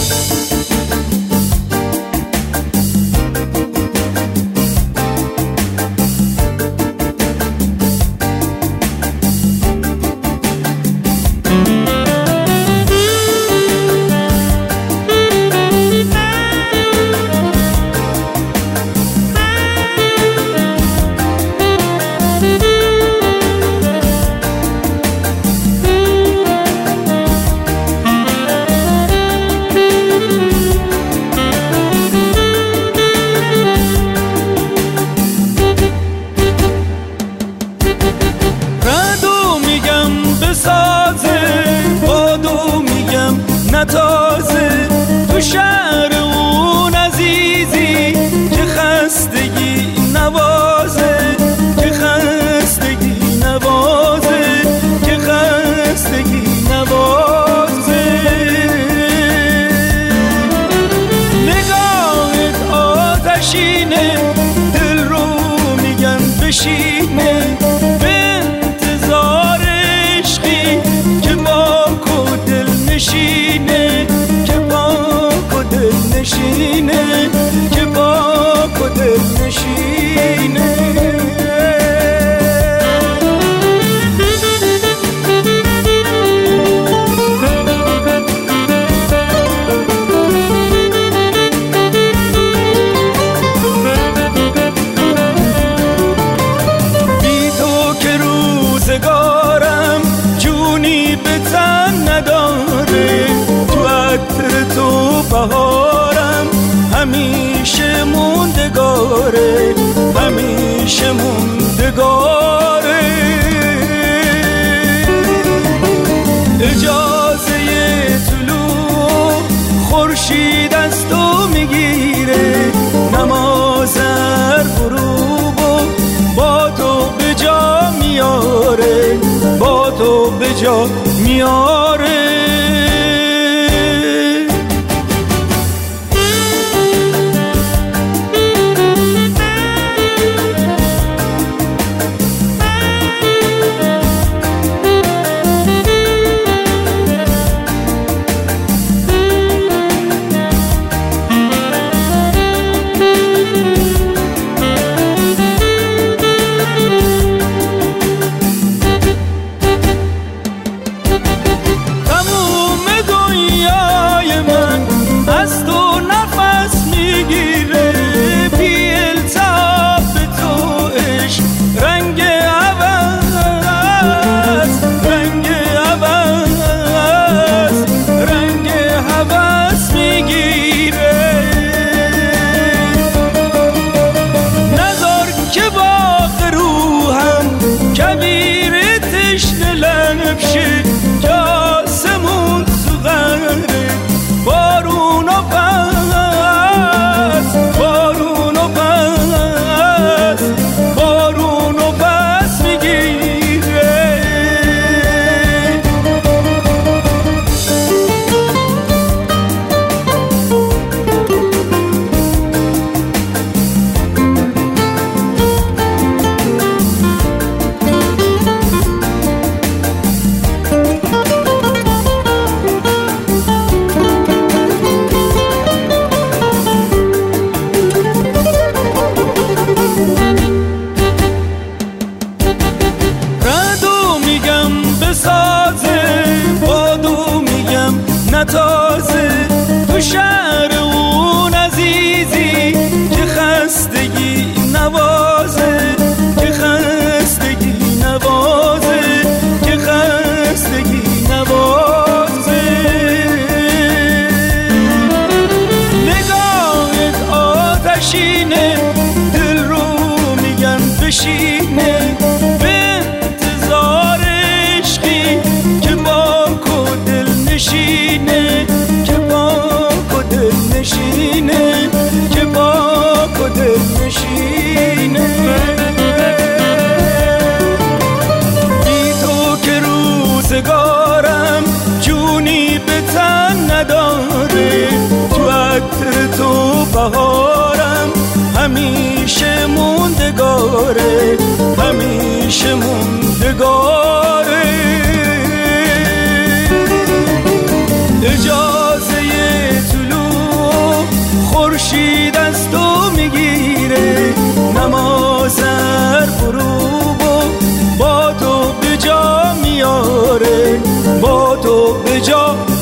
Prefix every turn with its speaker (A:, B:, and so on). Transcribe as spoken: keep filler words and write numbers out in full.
A: تازه تو شهر اون عزیزی که خستگی نوازه، که خستگی نوازه، که خستگی نوازه. نگاهت آتشینه، دل رو میگن بشینه، به انتظار عشقی که باک و دل نشینه، که باک و دل نشینه، که باک و دل نشینه. بی تو که روزگارم جونی به تن نداره، تو عطر تو بهارم همیشه موندگاره، همیشه موندگاره. اجازه طلوع خورشید از تو میگیره، نماز هر غروب با تو به جا میاره، با تو به جا میاره. تازه تو شهر اون عزیزی که خستگی نوازه، که خستگی نوازه، که خستگی نوازه. نگاهت آتشینه، دل رو میگن بشینه، به انتظار عشقی که باک و دل نشینه، که باک و دل نشینه، که باک و دل نشینه. بی تو که روزگارم جونی به تن نداره، تو عطر تو بهارم همیشه موندگاره، همیشه موندگاره. اجازه جا